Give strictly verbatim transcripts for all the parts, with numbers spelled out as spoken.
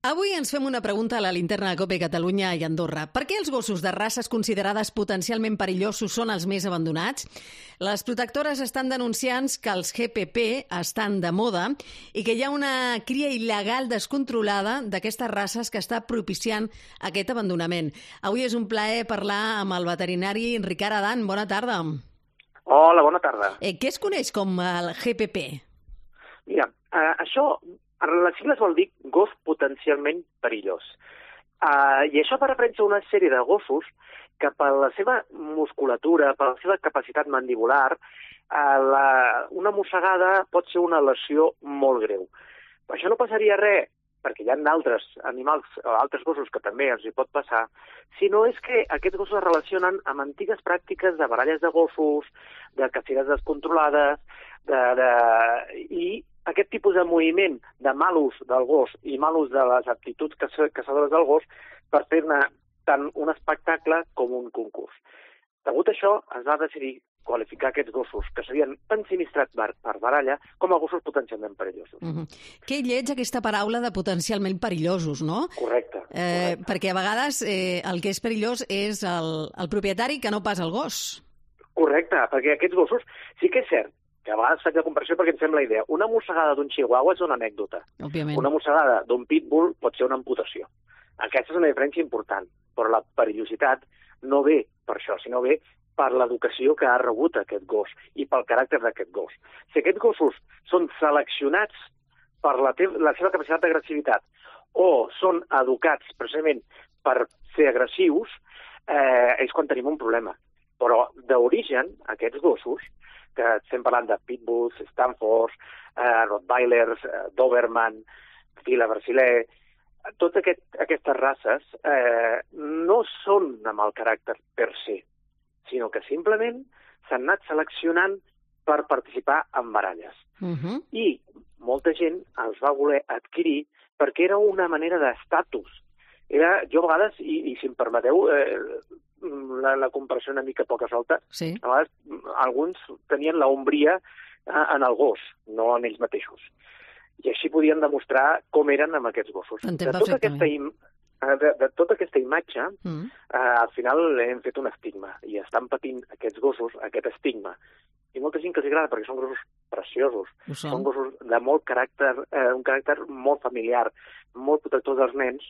Avui ens fem una pregunta a la linterna de COPE Catalunya i Andorra. Per què els gossos de races considerades potencialment perillosos són els més abandonats? Les protectores estan denunciant que els G P P estan de moda i que hi ha una cria il·legal descontrolada d'aquestes races que està propiciant aquest abandonament. Avui és un plaer parlar amb el veterinari Ricard Adan. Bona tarda. Hola, bona tarda. Eh, què es coneix com el G P P? Mira, eh, això... Les sigles vol dir gos potencialment perillós. Uh, I això fa referència a una sèrie de gossos que per la seva musculatura, per la seva capacitat mandibular, uh, la, una mossegada pot ser una lesió molt greu. Però això no passaria res, perquè hi ha d'altres animals, o altres gossos que també els hi pot passar, sinó és que aquests gossos es relacionen amb antigues pràctiques de baralles de gossos, de caceres descontrolades, de, de... i aquest tipus de moviment de mal ús del gos i mal ús de les aptituds caçadores del gos per fer-ne tant un espectacle com un concurs. Degut a això, es va decidir qualificar aquests gossos que s'havien ensinistrat per, per baralla com a gossos potencialment perillosos. Uh-huh. Que lleig aquesta paraula de potencialment perillosos, no? Correcte. Eh, correcte. Perquè a vegades eh, el que és perillós és el, el propietari que no pas el gos. Correcte, perquè aquests gossos sí que és cert que a vegades faig la comparació perquè em fem la idea. Una mossegada d'un chihuahua és una anècdota. Òbviament. Una mossegada d'un pitbull pot ser una amputació. Aquesta és una diferència important, però la perillositat no ve per això, sinó ve per l'educació que ha rebut aquest gos i pel caràcter d'aquest gos. Si aquests gossos són seleccionats per la, la seva capacitat d'agressivitat o són educats precisament per ser agressius, eh, és quan tenim un problema. Però d'origen, aquests gossos, que estem parlant de pitbulls, stanfords, eh, rottweilers, eh, doberman, fila brasiler, totes aquest, aquestes races eh, no són amb el caràcter per se, sinó que simplement s'han anat seleccionant per participar en baralles. Uh-huh. I molta gent els va voler adquirir perquè era una manera d'estatus. Era, jo a vegades, i, i si em permeteu, eh, la, la comparació una mica poca solta, sí. A vegades alguns tenien l'ombria eh, en el gos, no en ells mateixos. I així podien demostrar com eren amb aquests gossos. Entenc de tota, aquesta, im de, de tota aquesta imatge, mm. eh, al final hem fet un estigma, i estan patint aquests gossos aquest estigma. I molta gent que els agrada perquè són gossos preciosos, són. són gossos de molt caràcter, eh, un caràcter molt familiar, molt protector dels nens.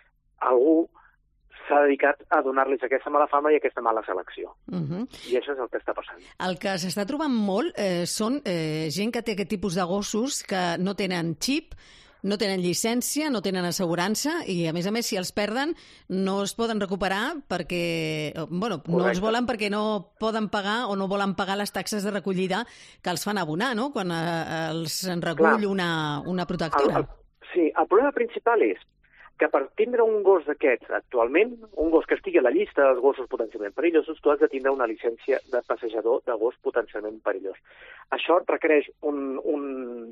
Algú s'ha dedicat a donar-los aquesta mala fama i aquesta mala selecció. Uh-huh. I això és el que està passant. El que s'està trobant molt eh, són eh, gent que té aquest tipus de gossos que no tenen xip, no tenen llicència, no tenen assegurança i, a més a més, si els perden, no es poden recuperar perquè... Bueno, Correcte. No els volen perquè no poden pagar o no volen pagar les taxes de recollida que els fan abonar, no?, quan eh, els en recull una, una protectora. El, el, sí, el problema principal és que per tindre un gos d'aquests actualment, un gos que estigui a la llista dels gossos potencialment perillosos, tu has de tindre una llicència de passejador de gos potencialment perillós. Això requereix un, un,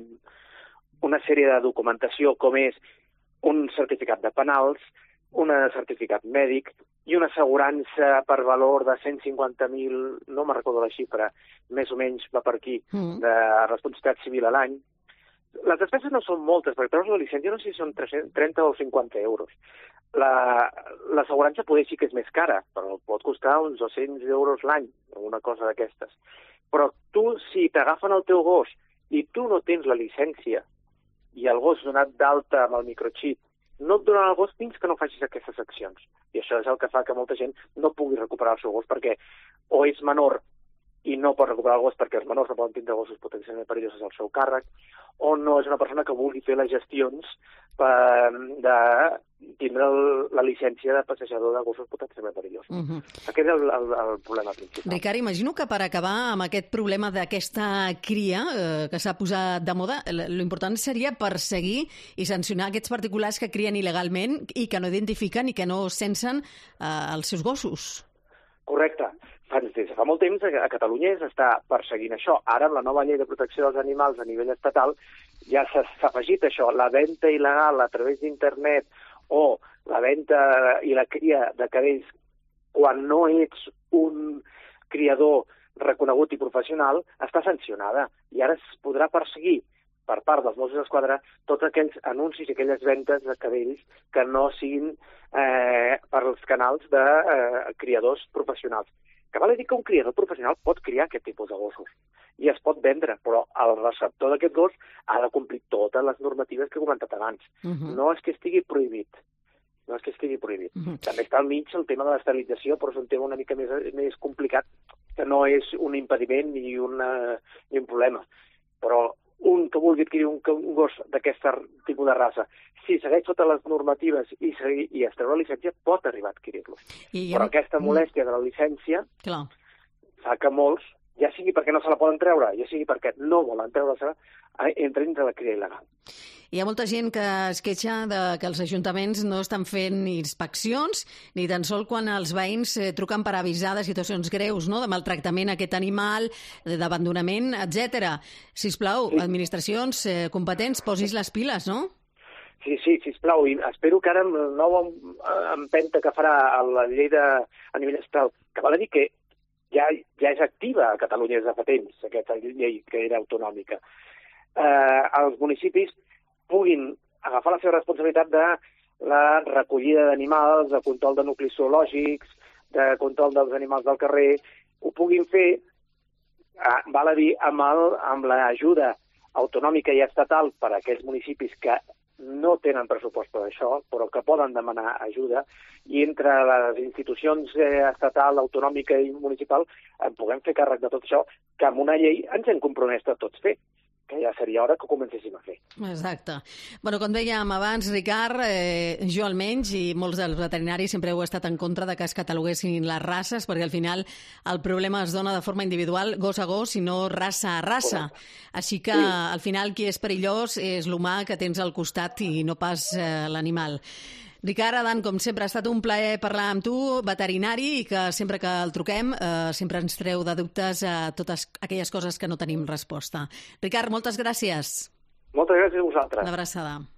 una sèrie de documentació com és un certificat de penals, un certificat mèdic i una assegurança per valor de cent cinquanta mil, no me'n recordo la xifra, més o menys va per aquí, mm. de responsabilitat civil a l'any. Les despeses no són moltes, perquè treus la llicència no sé si són trenta o cinquanta euros. L'assegurança la, poder sí que és més cara, però pot costar uns dos-cents euros l'any, una cosa d'aquestes. Però tu, si t'agafen el teu gos i tu no tens la llicència i el gos donat d'alta amb el microchip, no et donen el gos fins que no facis aquestes accions. I això és el que fa que molta gent no pugui recuperar el seu gos, perquè o és menor i no pot recuperar el gos perquè els menors no poden tindre gossos potencialment perillosos al seu càrrec, o no és una persona que vulgui fer les gestions per, de tindre el, la llicència de passejador de gossos potencialment perillosos. Uh-huh. Aquest és el, el, el problema principal. Ricard, imagino que per acabar amb aquest problema d'aquesta cria eh, que s'ha posat de moda, l'important seria perseguir i sancionar aquests particulars que crien il·legalment i que no identifiquen i que no censen eh, els seus gossos. Correcte. Des de fa molt temps a Catalunya s'està perseguint això. Ara, amb la nova llei de protecció dels animals a nivell estatal, ja s'ha afegit això, la venda il·legal a través d'internet o la venda i la cria de cadells quan no ets un criador reconegut i professional, està sancionada. I ara es podrà perseguir per part dels Mossos d'Esquadra tots aquells anuncis i aquelles ventes de cadells que no siguin eh, per als canals de eh, criadors professionals. Que val a dir que un criador professional pot criar aquest tipus de gossos i es pot vendre, però el receptor d'aquest gos ha de complir totes les normatives que he comentat abans. Uh -huh. No és que estigui prohibit. No és que estigui prohibit. Uh -huh. També està al mig el tema de l'esterilització, però és un tema una mica més, més complicat, que no és un impediment ni, una, ni un problema. Però un que vulgui adquirir un, un gos d'aquest tipus de raça, si segueix totes les normatives i, segui, i es treu la llicència, pot arribar a adquirir-los. I Però ja... aquesta molèstia de la llicència Clar. fa que molts, ja sigui perquè no se la poden treure, ja sigui perquè no volen treure-se, entrin de la cria il·legal. Hi ha molta gent que es queixa de que els ajuntaments no estan fent inspeccions, ni tan sols quan els veïns eh, truquen per avisar de situacions greus, no?, de maltractament a aquest animal, d'abandonament, etcètera. Sisplau, sí. administracions eh, competents, posis les piles, no? Sí, sí, sisplau, i espero que ara amb la nova empenta que farà la llei de, a nivell estatal, que val a dir que ja, ja és activa a Catalunya des de fa temps, aquesta llei que era autonòmica, eh, els municipis puguin agafar la seva responsabilitat de la recollida d'animals, de control de nuclis zoològics, de control dels animals del carrer, ho puguin fer, eh, val a dir, amb, el, amb l'ajuda autonòmica i estatal per a aquells municipis que no tenen pressupost per això, però que poden demanar ajuda, i entre les institucions eh, estatal, autonòmica i municipal en puguem fer càrrec de tot això, que amb una llei ens hem compromès a tots fer, que ja seria hora que comencéssim a fer. Exacte. Bueno, com dèiem abans, Ricard, eh, jo almenys, i molts dels veterinaris sempre heu estat en contra de que es cataloguessin les races, perquè al final el problema es dona de forma individual, gos a gos, i no raça a raça. Correcte. Així que, sí. al final, qui és perillós és l'humà que tens al costat i no pas eh, l'animal. Ricard Adan, com sempre, ha estat un plaer parlar amb tu, veterinari, i que sempre que el truquem eh, sempre ens treu de dubtes a totes aquelles coses que no tenim resposta. Ricard, moltes gràcies. Moltes gràcies a vosaltres. Una abraçada.